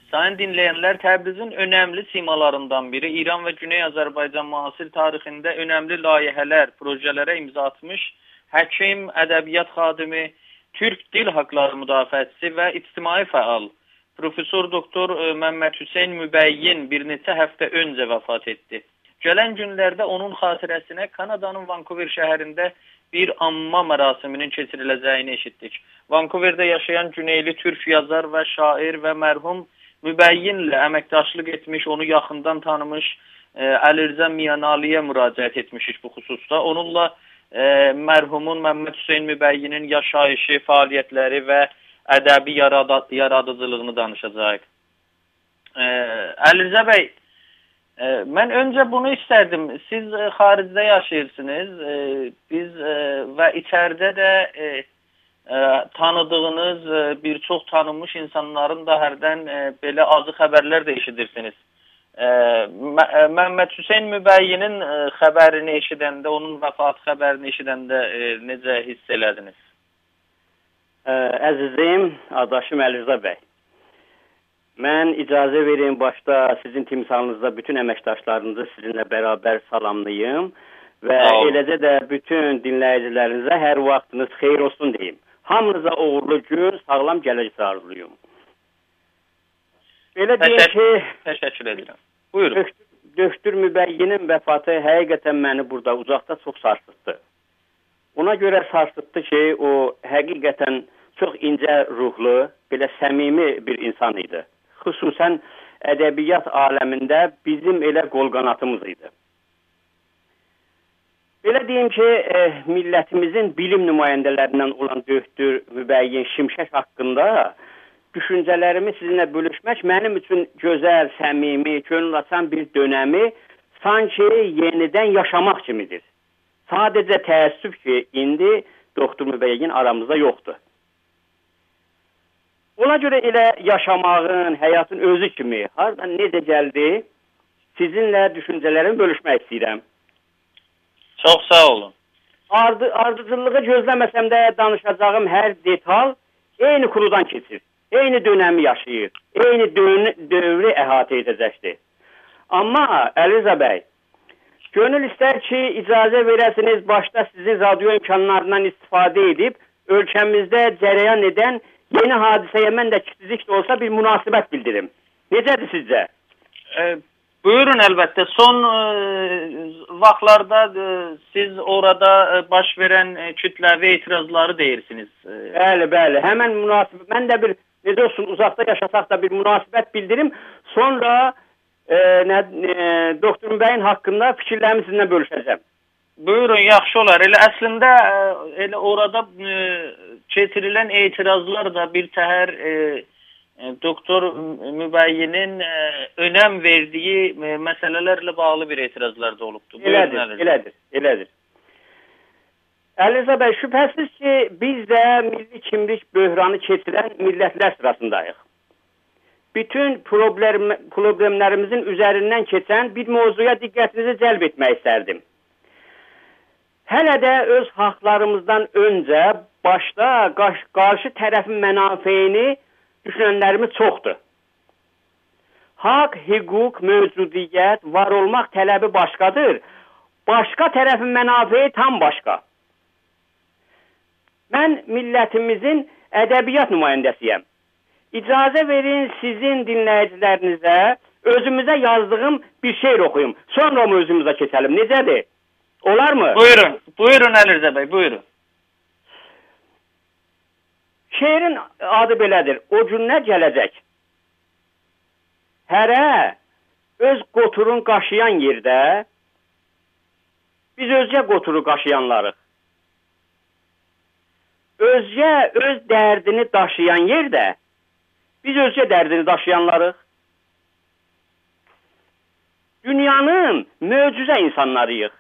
Sayın dinleyenler, Təbrizin önemli simalarından biri, İran ve Güney Azərbaycan müasir tarixində önemli layihələr, projelere imza atmış həkim, ədəbiyyat xadimi, Türk dil haqları müdafiəçisi və ictimai fəal Profesor Doktor Məmməd Hüseyn Mübəyyin bir neçə həftə öncə vəfat etdi. Gələn günlərdə onun xatirəsinə Kanadanın Vancouver şəhərində bir anma mərasiminin keçiriləcəyini eşitdik. Vancouverdə yaşayan Güneyli Türk yazar və şair və mərhum Mübəyyinlə əməkdaşlıq etmiş, onu yaxından tanımış Əlirza Miyanaliyə müraciət etmişik bu xüsusda. Onunla mərhumun Məmməd Hüseyn Mübəyyinin yaşayışı, fəaliyyətləri və ədəbi yaradıcılığını danışacağıq. Əlirza bəy, mən öncə bunu istərdim. Siz xaricdə yaşayırsınız. Biz və içəridə də tanıdığınız bir çox tanınmış insanların da hərdən belə azı xəbərlər də eşidirsiniz. Məmməd Hüseyn Mübəyyinin xəbərini eşidəndə, onun vəfat xəbərini eşidəndə necə hiss elədiniz? Əzizim, adaşım Əlirza bəy. Mən icazə verin başda sizin timsalınızda bütün əməkdaşlarınızı sizinlə bərabər salamlayım və eləcə də bütün dinləyicilərinizə hər vaxtınız xeyir olsun deyim. Hamınıza uğurlu gün, sağlam gələcək arzulayım. Belə deyim ki, təşəkkür edirəm. Buyurun. Döktür Mübəyyinin vəfatı həqiqətən məni burada uzaqda çox sarsıtdı. Ona görə sarsıtdı ki, o həqiqətən çox incə ruhlu, belə səmimi bir insan idi. Xüsusən ədəbiyyat aləmində bizim elə qol qanatımız idi. Belə deyim ki, millətimizin bilim nümayəndələrindən olan Döktür Mübəyyin Şimşək haqqında düşüncələrimi sizinlə bölüşmək mənim üçün gözəl, səmimi, könül açan bir dönəmi sanki yenidən yaşamaq kimidir. Sadəcə təəssüf ki, indi Doktor Mübəyyin aramızda yoxdur. Ona görə elə yaşamağın, həyatın özü kimi hardan necə gəldi, sizinlə düşüncələrimi bölüşmək istəyirəm. Çox sağ olun. Ardıcıllığı gözləməsəm də danışacağım hər detal eyni kurudan keçir. Eyni dönəmi yaşayır. Eyni dövrü əhatə edəcəkdir. Amma Əlirza bəy, gönül istər ki, icazə verəsiniz başda sizin radio imkanlarından istifadə edib ölkəmizdə cərəyan edən yeni hadisəyə mən də kiçicik də olsa bir münasibət bildirim. Necədir sizcə? Buyurun əlbəttə. Son vaxtlarda siz orada baş verən kütləvi etirazları deyirsiniz. Bəli. Həmən münasibət. Mən də bir, necə olsun, uzaqda yaşasaq da bir münasibət bildirim. Sonra Doktor Mübəyyin haqqında fikirlərimi sizinlə bölüşəcəm. Buyurun, yaxşı olar. Elə əslində elə orada keçirilən etirazlar da bir təhər Doktor Mübəyyinin önəm verdiyi məsələlərlə bağlı bir etirazlar da olubdur. Elədir. Əlirza bəy, şübhəsiz ki, biz də milli kimlik böhranı keçirən millətlər sırasındayıq. Bütün problemlərimizin üzərindən keçən bir mövzuya diqqətinizi cəlb etmək istərdim. Hələ də öz haqlarımızdan öncə başda qarşı tərəfin mənafeyini düşünənlərimiz çoxdur. Haqq, hüquq, mövcudiyyət, var olmaq tələbi başqadır. Başqa tərəfin mənafeyi tam başqa. Mən millətimizin ədəbiyyat nümayəndəsiyəm. İcazə verin sizin dinləyicilərinizə özümüzə yazdığım bir şeir oxuyum. Sonra mövzumuza keçəlim. Necədir? Olar mı? Buyurun Əlirza bəy, buyurun. Şeirin adı belədir. O günlər gələcək. Hərə öz qoturun qaşıyan yerdə biz özgə qoturu qaşıyanlarıq. Özgə öz dərdini daşıyan yerdə biz özgə dərdini daşıyanlarıq. Dünyanın möcüzə insanlarıyıq.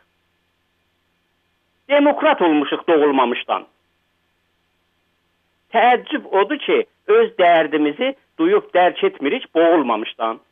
Demokrat olmuşuq doğulmamışdan. Təəccüb odur ki, öz dərdimizi duyub dərk etmirik boğulmamışdan.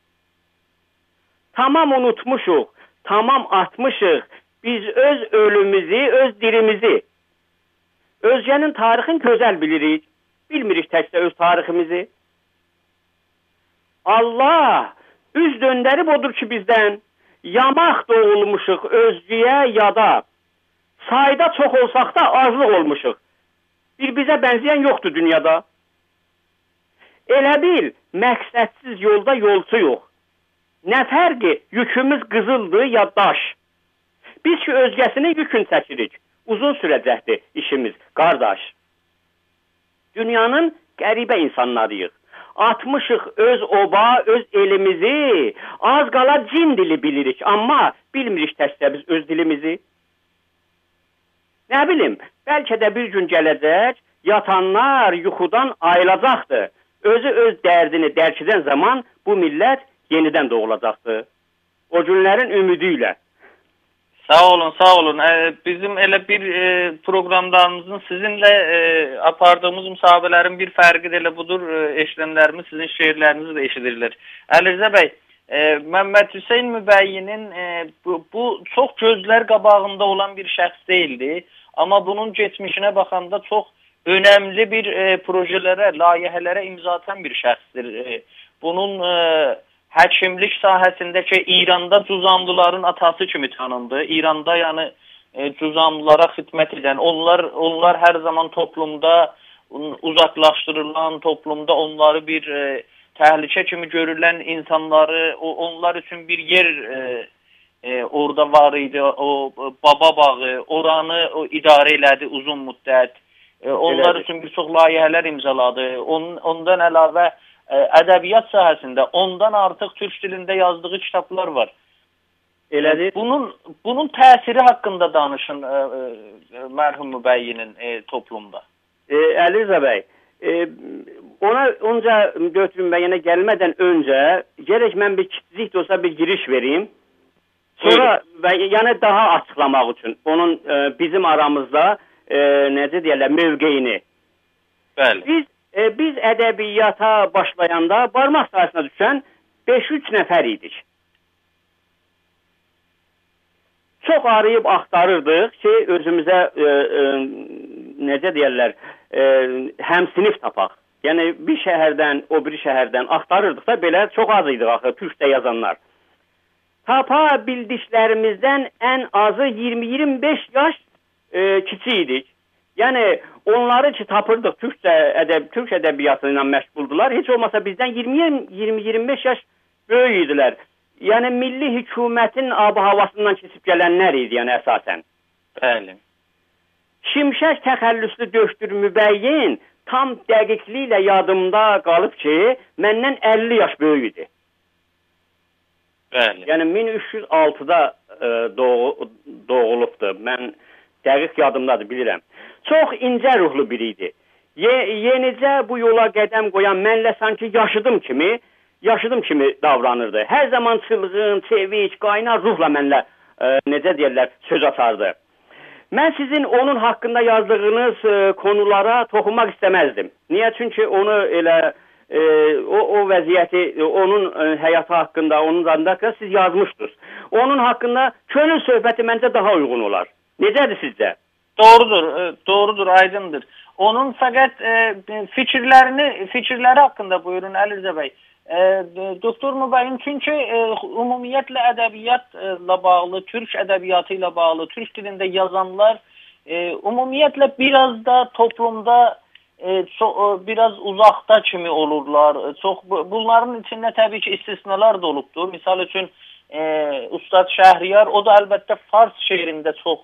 Tamam unutmuşuq, tamam atmışıq biz öz ölümümüzü, öz dirimizi. Özgənin tarixini gözəl bilirik, bilmirik təkcə öz tariximizi. Allah üz döndərib odur ki bizdən, yamaq doğulmuşuq özgüyə yada, sayda çox olsaq da azlıq olmuşuq. Bir bizə bənzəyən yoxdur dünyada. Elə bil, məqsədsiz yolda yolçu yox. Nə fərqi, yükümüz qızıldır ya daş. Biz ki özgəsini yükün çəkirik. Uzun sürəcəkdir işimiz, qardaş. Dünyanın qəribə insanlarıyıq. Atmışıq öz oba, öz elimizi, az qala cin dili bilirik, amma bilmirik təkcə biz öz dilimizi. Nə bilim, bəlkə də bir gün gələcək, yatanlar yuxudan ayılacaqdır. Özü öz dərdini dərk edən zaman bu millət yenidən doğulacaqdır. O günlərin ümidi ilə. Sağ olun, sağ olun. Bizim elə bir proqramlarımızın sizinlə apardığımız müsahibələrin bir fərqi də elə budur. Eşidənlərimiz sizin şeirlərinizi də eşidirlər. Əlirzə bəy, Məmməd Hüseyn Mübəyyinin bu çox gözlər qabağında olan bir şəxs deyildi. Amma bunun geçmişinə baxanda çox önəmli bir projelərə, layihələrə imza atan bir şəxsdir. Bunun həkimlik sahəsindəki İranda cüzamlıların atası kimi tanındı. İranda yəni cüzamlılara xidmət edən, onlar hər zaman toplumda uzaqlaşdırılan, toplumda onları bir təhlükə kimi görülən insanları, onlar üçün bir yer orada var idi. O Baba bağı, oranı idarə elədi uzun müddət. Onlar üçün bir çox layihələr imzaladı. Ondan əlavə ədəbiyyat sahəsində ondan artıq türk dilində yazdığı kitablar var. Elədir. Bunun təsiri haqqında danışın mərhum Mübəyyinin toplumda. Əlirzə bəy, ona onca götürüm bəyənə gəlmədən öncə gərək mən bir kiçicik də olsa bir giriş vereyim. Sonra yəni daha açıqlamaq üçün onun bizim aramızda necə deyərlər, mövqeyini. Bəli. Biz ədəbiyyata başlayanda barmaq sayısına düşən 5-3 nəfər idik. Çox arayıb axtarırdıq ki, özümüzə necə deyərlər, həm sinif tapaq. Yəni bir şəhərdən, o bir şəhərdən axtarırdıq da belə çox az idik axı, türkcə yazanlar. Tapa bildiklərimizdən ən azı 20-25 yaş kiçik idik. Yəni onları ki tapırdıq, türk ədəbiyyatı ilə məşğuldular. Heç olmasa bizdən 20-25 yaş böyük idilər. Yəni milli hökumətin ab-havasından keçib gələnlər idi, yəni əsasən. Bəli. Şimşək təxəllüslü döşdür Mübəyyin tam dəqiqliklə yadımda qalıb ki, məndən 50 yaş böyük idi. Bəli. Yəni 1306-da doğulubdur. Mən dəqiq yadımdadır, bilirəm. Çox incə ruhlu biri idi. Yenicə bu yola qədəm qoyan mənlə sanki yaşıdım kimi davranırdı. Hər zaman çılğın, sevinç, qaynar ruhla mənlə necə deyirlər, söz atardı. Mən sizin onun haqqında yazdığınız konulara toxunmaq istəməzdim. Niyə? Çünki onu elə o vəziyyəti, onun həyatı haqqında, onun haqqında siz yazmışdınız. Onun haqqında könül söhbəti məncə daha uyğun olar. Necədir sizcə? Doğrudur, aydındır. Onun fəqət fikirləri haqqında buyurun Əlirzə bəy. Doktor Mübəyyin çünki ümumiyyətlə ədəbiyyatla bağlı, türk ədəbiyyatı ilə bağlı, türk dilində yazanlar ümumiyyətlə biraz da toplumda biraz uzaqda kimi olurlar. Bunların içində təbii ki istisnalar da olubdur. Misal üçün Ustad Şəhriyar, o da əlbəttə fars şeirində çox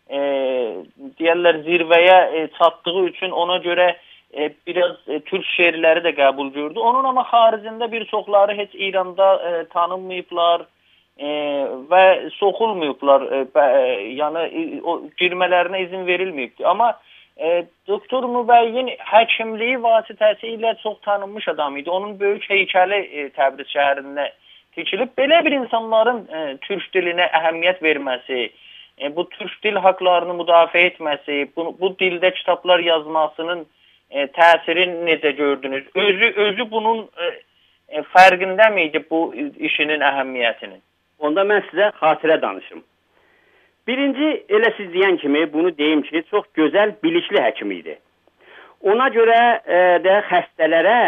deyərlər zirvəyə çatdığı üçün ona görə biraz türk şeirləri də qəbul gördü. Onun amma xaricində bir çoxları heç İranda tanınmayıblar və soxulmayıblar. Yəni girmələrinə izin verilməyibdir. Amma Doktor Mübəyyin həkimliyi vasitəsilə çox tanınmış adam idi. Onun böyük heykəli Təbriz şəhərində tikilib. Belə bir insanların türk dilinə əhəmiyyət verməsi, bu türk dil haqlarını müdafiə etməsi, bu dildə kitablar yazmasının təsirini necə gördünüz? Özü bunun fərqində miydi bu işinin əhəmiyyətinin? Onda mən sizə xatirə danışım. Birinci, elə siz deyən kimi bunu deyim ki, çox gözəl, bilikli həkim idi. Ona görə də xəstələrə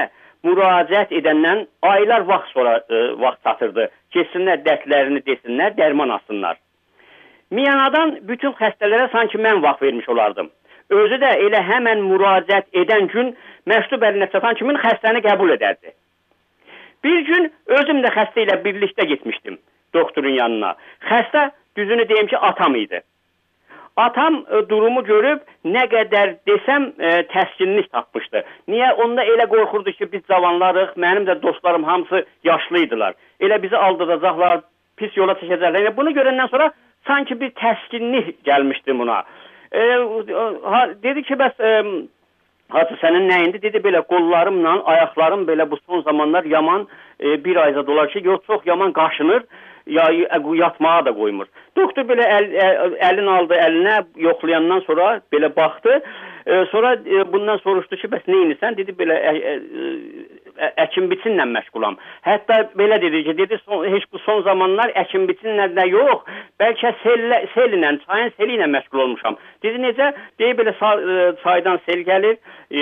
müraciət edəndən aylar vaxt sonra vaxt çatırdı. Keçsinlər, dərdlərini desinlər, dərman alsınlar. Miyanadan bütün xəstələrə sanki mən vaxt vermiş olardım. Özü də elə həmən müraciət edən gün məktub əlinə çatan kimi xəstəni qəbul edərdi. Bir gün özüm də xəstə ilə birlikdə getmişdim doktorun yanına. Xəstə düzünü deyim ki atam idi. Atam durumu görüb nə qədər desəm təskinlik tapmışdı. Niyə? Onda elə qorxurdu ki biz cavanlarıq, mənim də dostlarım hamısı yaşlıydılar. Elə bizi aldıracaqlar, pis yola çəkəcəklər. Yəni, bunu görəndən sonra sanki bir təskinlik gəlmişdi buna. Dedi ki bəs hacı sənin nəyindi? Dedi belə qollarımla, ayaqlarım belə bu son zamanlar yaman bir ayza dolar ki, yox çox yaman qaşınır. Yatmağa da qoymur. Doktor belə əlini aldı əlinə, yoxlayandan sonra belə baxdı. Sonra bundan soruşdu ki, bəs neyinisən? Dedi belə əkin biçinlə məşğulam. Hətta belə dedi ki, heç bu son zamanlar əkin biçinlə də yox, bəlkə sel ilə, çayın seli ilə məşğul olmuşam. Dedi necə? Deyib belə çaydan sel gəlir,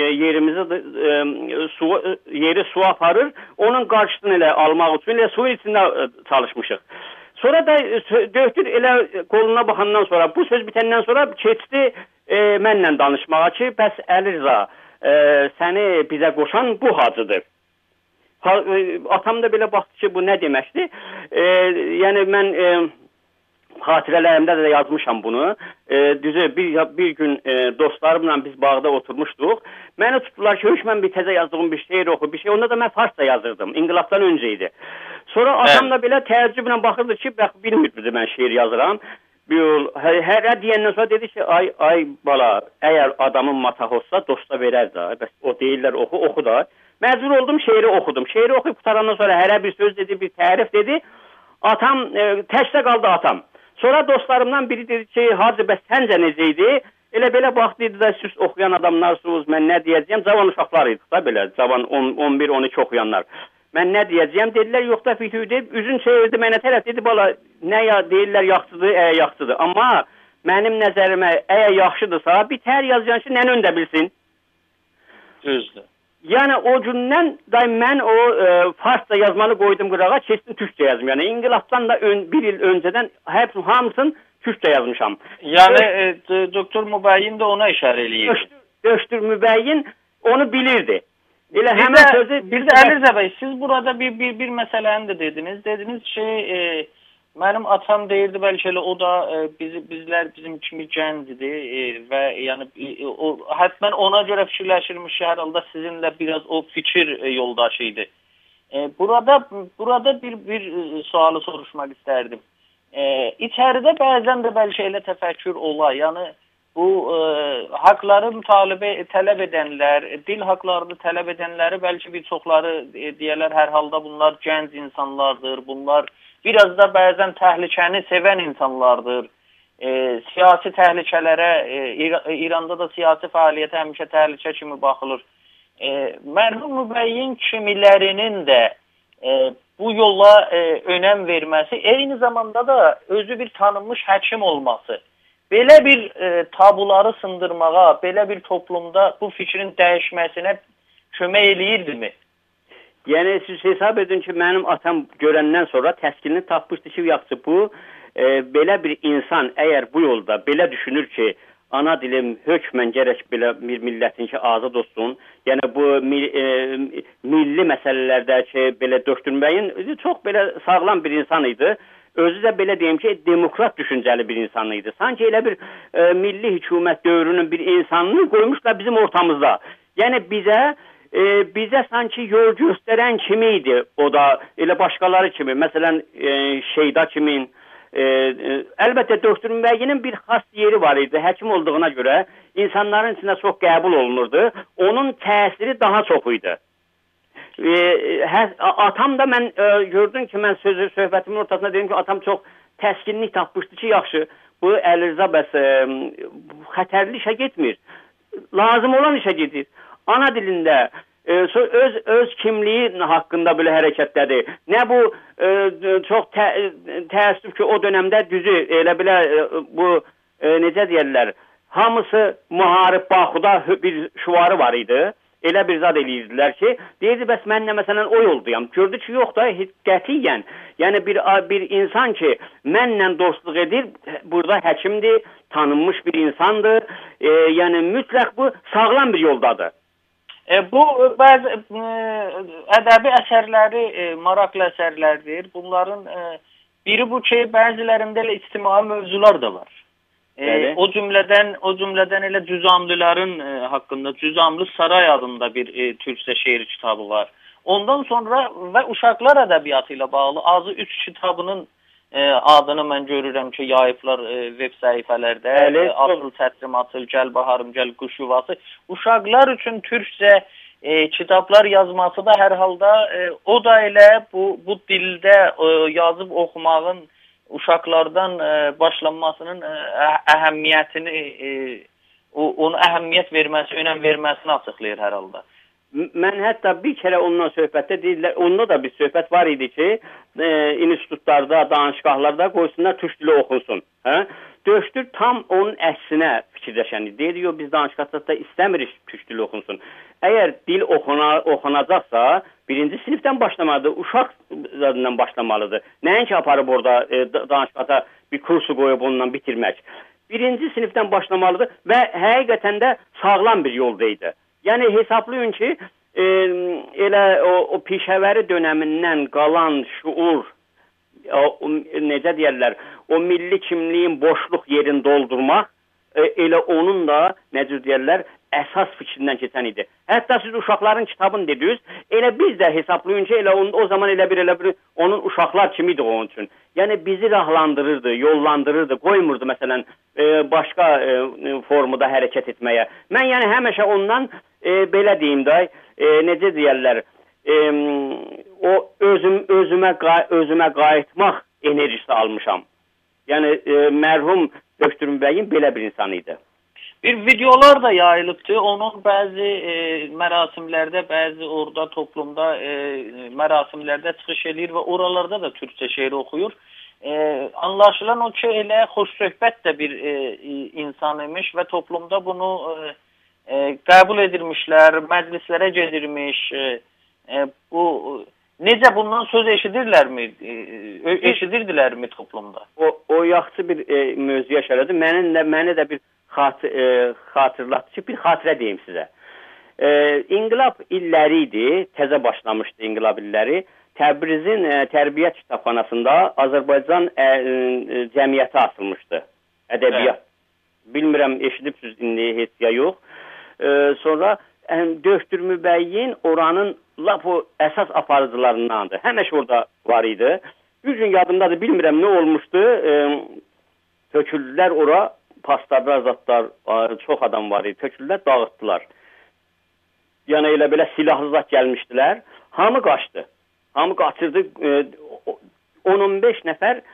yeri su aparır, onun qarşısını elə almaq üçün elə suyun içində çalışmışıq. Sonra da doktor elə qoluna baxandan sonra, bu söz bitəndən sonra keçdi mənlə danışmağa ki, bəs Əli Rza, səni bizə qoşan bu hacıdır. Atam da belə baxdı ki, bu nə deməkdir? Yəni mən xatirələrimdə də yazmışam bunu. Düzü bir gün dostlarımla biz bağda oturmuşduq. Məni tutdular ki, hökmən bir təzə yazdığım bir şeir oxu, bir şey. Onda da mən farsça yazırdım. İnqilabdan öncə idi. Sonra atam da belə təəccüblə baxırdı ki, bilmirdi mən şeir yazıram. Hərə deyəndən sonra dedi ki, ay bala, əgər adamın matahı olsa dosta verər də. Bəs o deyirlər oxu da. Məcbur oldum, şeiri oxudum. Şeiri oxuyub qutarandan sonra hərə bir söz dedi, bir tərif dedi. Atam, təkdə qaldı atam. Sonra dostlarımdan biri dedi ki, hacı bəs səncə necə idi? Elə belə baxdıydı da siz oxuyan adamlarsınız, mən nə deyəcəyəm? Cavan uşaqlar idik da belə, cavan 11-12 oxuyanlar. Mən nə deyəcəyəm? Dedilər, yox da fitüydü. Üzün çevirdi mənə tərəf, dedi, bala, nə deyirlər, yaxşıdır, yaxşıdır. Amma mənim nəzərimə, əgər yaxşıdırsa, bir tər yazacağın ki, nəni öndə bilsin? Düzdür. Yəni o gündən mən o farsça yazmanı qoydum qırağa, keçdim türkçə yazdım. Yəni İnqilabdan da bir il öncədən hamısını türkçə yazmışam. Yəni doktor Mübəyyin də ona işarə eləyir. Doktor Mübəyyin onu bilirdi. Elə həmin sözü bir də Əli Rza bəy, siz burada bir məsələni də dediniz. Dediniz ki, mənim atam deyirdi, bəlkə elə o da bizlər bizim kimi gəncdir və yəni həttən ona görə fikirləşirmiş hər halda sizinlə biraz o fikir yoldaşı idi. Burada bir sualı soruşmaq istərdim. İçəridə bəzən də bəlkə elə təfəkkür ola, yəni bu haqların tələb edənlər, dil haqlarını tələb edənləri bəlkə bir çoxları deyərlər, hər halda bunlar gənc insanlardır, bunlar biraz da bəzən təhlükəni sevən insanlardır. Siyasi təhlükələrə, İranda da siyasi fəaliyyətə həmişə təhlükə kimi baxılır. Mərhum Mübəyyin kimilərinin də bu yola önəm verməsi, eyni zamanda da özü bir tanınmış həkim olması, belə bir tabuları sındırmağa, belə bir toplumda bu fikrin dəyişməsinə kömək eləyirdimi? Yəni siz hesab edin ki, mənim atam görəndən sonra təskinlik tapmışdı ki, yaxşı bu belə bir insan əgər bu yolda belə düşünür ki, ana dilim hökmən gərək belə bir millətin ki, azad olsun. Yəni bu milli məsələlərdə ki, belə döşdürməyin çox belə sağlam bir insan idi. Özü də belə deyim ki, demokrat düşüncəli bir insan idi. Sanki elə bir milli hökumət dövrünün bir insanını qoymuşlar bizim ortamızda. Yəni bizə sanki yol göstərən kimi idi o da, elə başqaları kimi. Məsələn, Şeyda kimin, əlbəttə Doktor Mübəyyinin bir xas yeri var idi. Həkim olduğuna görə insanların içində çox qəbul olunurdu. Onun təsiri daha çox idi. Atam da mən gördüm ki, mən söhbətimin ortasında dedim ki, atam çox təskinlik tapmışdı ki, yaxşı, bu Əli Rza bəs xətərli işə getmir. Lazım olan işə gedir. Ana dilində öz kimliyi haqqında belə hərəkətdədir. Nə bu çox təəssüf ki, o dönəmdə düzü elə belə bu necə deyərlər, hamısı müharib Baxuda bir şuarı var idi. Elə bir zad eləyirdilər ki, deyirdi, bəs mən nə məsələn o yoldayam. Gördü ki, yox da, qətiyyən. Yəni bir insan ki, mənlə dostluq edir, burada həkimdir, tanınmış bir insandır. Yəni mütləq bu sağlam bir yoldadır. Bu bəzi ədəbi əsərləri maraqlı əsərlərdir. Bunların biri bu ki, bəzilərində elə ictimai mövzular da var. O cümlədən elə Cüzamlıların haqqında Cüzamlı Saray adında bir türkcə şeir kitabı var. Ondan sonra və uşaqlar ədəbiyyatı ilə bağlı azı 3 kitabının adını mən görürəm ki, yayıblar web səhifələrdə. Atıl Çətrim, Atıl, Gəl Baharım, Gəl Quş Yuvası. Uşaqlar üçün türkcə kitablar yazması da hər halda o da elə bu dildə yazıb oxumağın uşaqlardan başlanmasının əhəmiyyətini, ona əhəmiyyət verməsi, önəm verməsini açıqlayır hər halda. Mən hətta bir kərə ondan söhbətdə deyirlər, onda da bir söhbət var idi ki, institutlarda, danışqahlarda qoysunlar, türk dili oxunsun. Döşdür tam onun əksinə fikirləşən idi. Deyir, yox, biz danışqahlarda istəmirik türk dili oxunsun. Əgər dil oxunacaqsa, birinci sinifdən başlamalıdır, uşaq zadından başlamalıdır. Nəinki aparıb orada danışqahda bir kursu qoyub ondan bitirmək. Birinci sinifdən başlamalıdır və həqiqətən də sağlam bir yoldaydı. Yəni hesablayın ki, elə o pişəvəri dönəmindən qalan şuur, necə deyərlər, o milli kimliyin boşluq yerini doldurmaq, elə onun da, necə deyərlər, əsas fikrindən keçən idi. Hətta siz uşaqların kitabını dediniz, elə biz də hesablayın ki, elə o zaman elə bir onun uşaqlar kimi idi onun üçün. Yəni bizi rahlandırırdı, yollandırırdı, qoymurdu məsələn başqa formada hərəkət etməyə. Mən yəni həmişə ondan belə deyim də, necə deyərlər, o özümə qayıtmaq enerjisi almışam. Yəni mərhum Döktürüm bəyin belə bir insan idi. Bir videolar da yayılıbdı. Onun bəzi mərasimlərdə, bəzi orada toplumda mərasimlərdə çıxış edir və oralarda da türkçə şeir oxuyur. Anlaşılan o ki, elə xoş söhbət də bir insan imiş və toplumda bunu qəbul edilmişlər, məclislərə gedirmiş. Necə bundan söz eşidirdilərmi toplumda? O yaxşı bir mövzu yaşaradı. Mənə də bir xatırlatdı ki, bir xatirə deyim sizə. İnqilab illəri idi, təzə başlamışdı inqilab illəri. Təbrizin Tərbiyyət Kitabxanasında Azərbaycan cəmiyyəti açılmışdı. Ədəbiyyat. Bilmirəm, eşidibsiniz indi heç ya yox. Sonra Döktürmü bəyin oranın lap o əsas aparıcılarındandır. Həmişə orada var idi. Bir gün yadımdadır, bilmirəm nə olmuşdu. Töküldülər ora, pastarlar, zatlar, çox adam var idi. Töküldülər, dağıtdılar. Yəni elə belə silahlı zat gəlmişdilər. Hamı qaçdı. Hamı qaçırdı. 10-15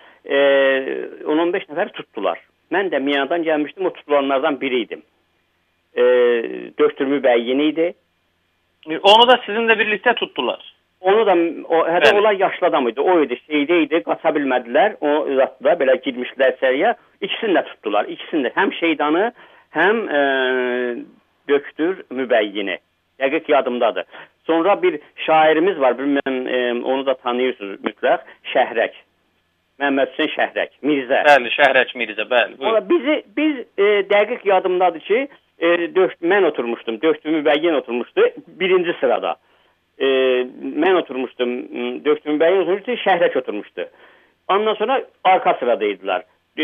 nəfər tutdular. Mən də Miyandan gəlmişdim, o tutulanlardan biriydim. Döktürmü bəyin idi. Onu da sizinlə birlikdə tutdular. Onu da, onlar yaşlı adam idi. O idi, şeydə idi, qaça bilmədilər. O zatda belə girmişlər içəriyə. İkisini də tutdular. İkisini də, həm şeydanı, həm Döktür Mübəyyini. Dəqiq yadımdadır. Sonra bir şairimiz var, bilməm, onu da tanıyırsınız mütləq, Şəhrək. Məhəmməd Hüseyn Şəhrək, Mirzə. Bəli, Şəhrək Mirzə, bəli. Biz dəqiq yadımdadır ki, mən oturmuşdum, Döktür Mübəyyin oturmuşdu birinci sırada. Mən oturmuşdum, Döktür Mübəyyin oturmuşdu, Şəhrək oturmuşdu. Ondan sonra arka sıradaydılar.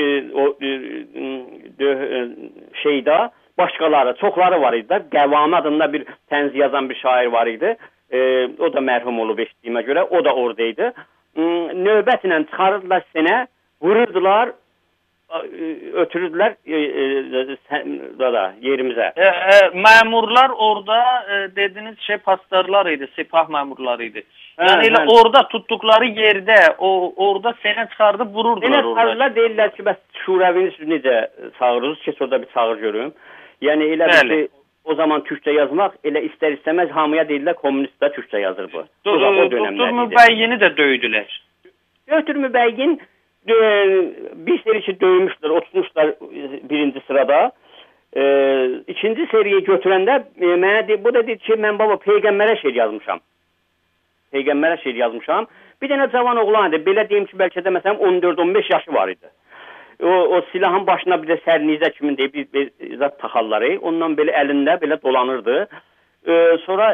Şeyda başqaları, çoxları var idi. Qəvami adında bir tənzi yazan bir şair var idi. O da mərhum olub eşitdiyimə görə, o da oradaydı. Növbətlə çıxarırdılar sinə, vururdular, ötürürdülər yerimizə. Məmurlar orada dediniz şey pastarlar idi, sepah məmurları idi. Yəni elə orada tutduqları yerdə, orada sənə çıxardıb vururdular orada. Sənə çıxardılar, deyirlər ki, bəs şurəvini siz necə çağırırsınız ki, orada bir çağır görüm. Yəni elə bir ki, o zaman türkçə yazmaq, elə istər-istəməz hamıya deyirlər, kommunist də türkçə yazır bu. Döktür Mübəyyini də döydülər. Döktür Mübəyyin bir seri ki döymüşlər, oturmuşlar birinci sırada. ikinci seriyi götürəndə mənə bu da dedi ki, mən baba peyğəmbərə şeir yazmışam. Peyğəmbərə şeir yazmışam. Bir dənə cavan oğlan idi. Belə deyim ki, bəlkə də məsələn 14-15 yaşı var idi. O silahın başına bir də sərnizə kimi deyib bir zat taxalları. Ondan belə əlində belə dolanırdı. Sonra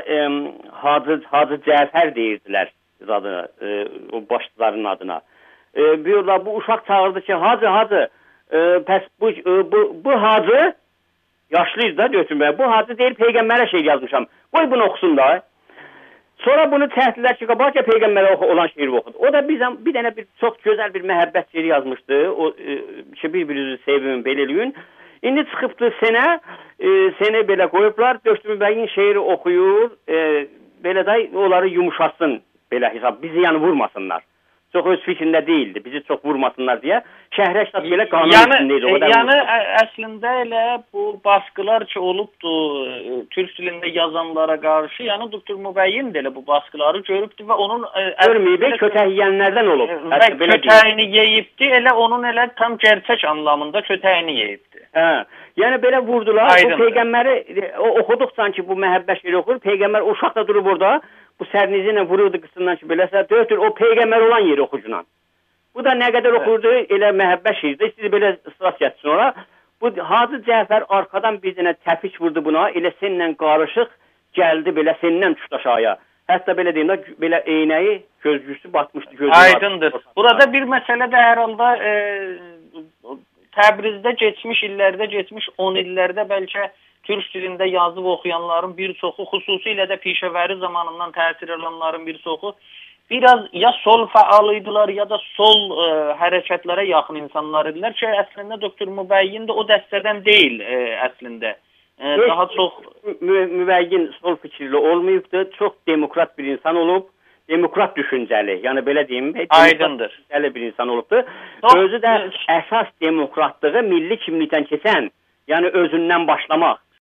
Hacı Cəfər deyirdilər adına, o başçıların adına. Bu uşaq çağırdı ki, Hacı, pəs bu Hacı yaşlıyız da götürməyə. Bu Hacı deyir peyğəmbərə şeir yazmışam. Qoy bunu oxusun da. Sonra bunu təhdidlər ki, qabaqca peyğəmbərə olan şeiri oxudu. O da bir dənə çox gözəl bir məhəbbət şeiri yazmışdı. O bir-birinizi sevin, belə eləyin. İndi çıxıbdı sənə belə qoyublar. Döştümü bəyin şeiri oxuyur. Belə də onları yumuşatsın belə hesab. Bizi yəni vurmasınlar. Çox öz fikrində deyildi. Bizi çox vurmasınlar deyə. Şəhrəştat belə qanun içindeydi. Yəni əslində elə bu baskılar ki olubdu türk dilində yazanlara qarşı, yəni Doktor Mübəyyin də elə bu baskıları görübdü və onun görməyib, kötək yeyənlərdən olub. Kötəyini yeyibdi, elə onun elə tam gerçək anlamında kötəyini yeyibdi. Yəni belə vurdular. Aydındır. Bu peyğəmbəri oxuduqca ki bu məhəbbət şeiri oxur, peyğəmbər uşaq da durub orada. Bu sərnizi ilə vururdu qısından ki, beləsə, döyütür, o peyğəmbər olan yeri oxucunan. Bu da nə qədər oxurdu, elə məhəbbət şeirdir, sizi belə ısrar gətirsin ora. Bu Hacı Cəfər arxadan bir dənə təpik vurdu buna, elə seninlə qarışıq gəldi, belə seninlə çuşdaşaya. Hətta belə deyim də, belə eynəyi gözcüsü batmışdı. Aydındır. Burada bir məsələ də hər halda Təbrizdə geçmiş illərdə, geçmiş 10 illərdə bəlkə türk dilində yazıb oxuyanların bir çoxu, xüsusilə də pişəvəri zamanından təsir alanların bir çoxu biraz ya sol fəalıydılar ya da sol hərəkətlərə yaxın insanlar idilər ki, əslində Doktor Mübəyyin də o dəstədən deyil əslində. Daha çox Mübəyyin sol fikirli olmayıbdı, çox demokrat bir insan olub, demokrat düşüncəli, yəni belə deyim, aydındır. Düşüncəli bir insan olubdu. Özü də əsas demokratlığı milli kimlikdən keçən, yəni özündən başlamaq.